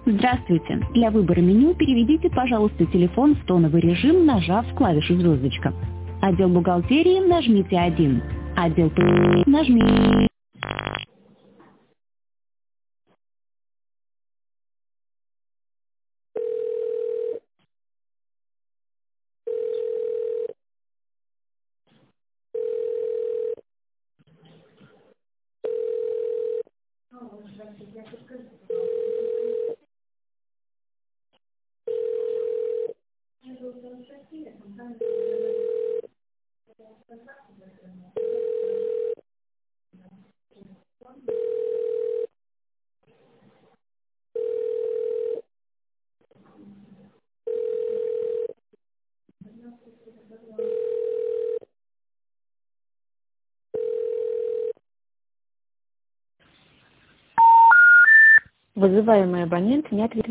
Здравствуйте. Для выбора меню переведите, пожалуйста, телефон в тоновый режим, нажав клавишу звездочка. Отдел бухгалтерии нажмите 1. Отдел нажмите. Вызываемый абонент не ответил.